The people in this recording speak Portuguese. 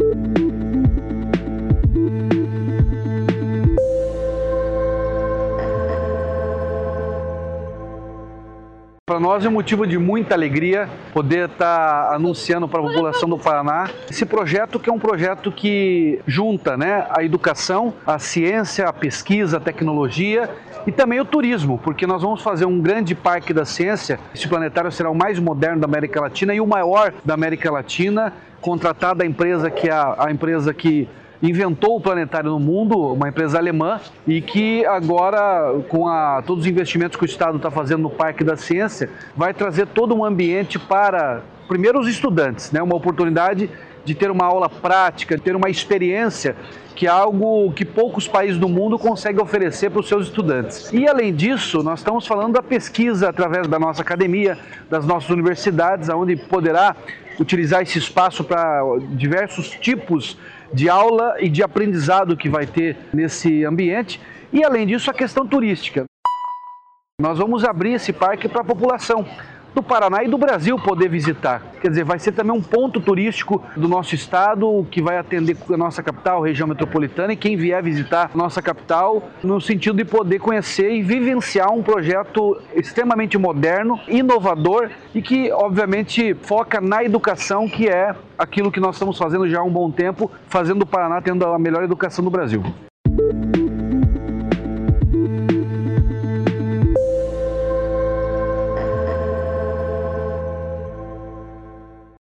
Para nós é um motivo de muita alegria poder estar anunciando para a população do Paraná esse projeto, que é um projeto que junta, a educação, a ciência, a pesquisa, a tecnologia e também o turismo, porque nós vamos fazer um grande parque da ciência. Esse planetário será o mais moderno da América Latina e o maior da América Latina, contratado da empresa que é a empresa que inventou o planetário no mundo, uma empresa alemã, e que agora, com todos os investimentos que o Estado está fazendo no Parque da Ciência, vai trazer todo um ambiente para, primeiro, os estudantes, uma oportunidade de ter uma aula prática, de ter uma experiência, que é algo que poucos países do mundo conseguem oferecer para os seus estudantes. E, além disso, nós estamos falando da pesquisa através da nossa academia, das nossas universidades, onde poderá utilizar esse espaço para diversos tipos de aula e de aprendizado que vai ter nesse ambiente. E, além disso, a questão turística. Nós vamos abrir esse parque para a população do Paraná e do Brasil poder visitar. Quer dizer, vai ser também um ponto turístico do nosso estado, que vai atender a nossa capital, região metropolitana, e quem vier visitar a nossa capital, no sentido de poder conhecer e vivenciar um projeto extremamente moderno, inovador e que, obviamente, foca na educação, que é aquilo que nós estamos fazendo já há um bom tempo, fazendo o Paraná tendo a melhor educação do Brasil.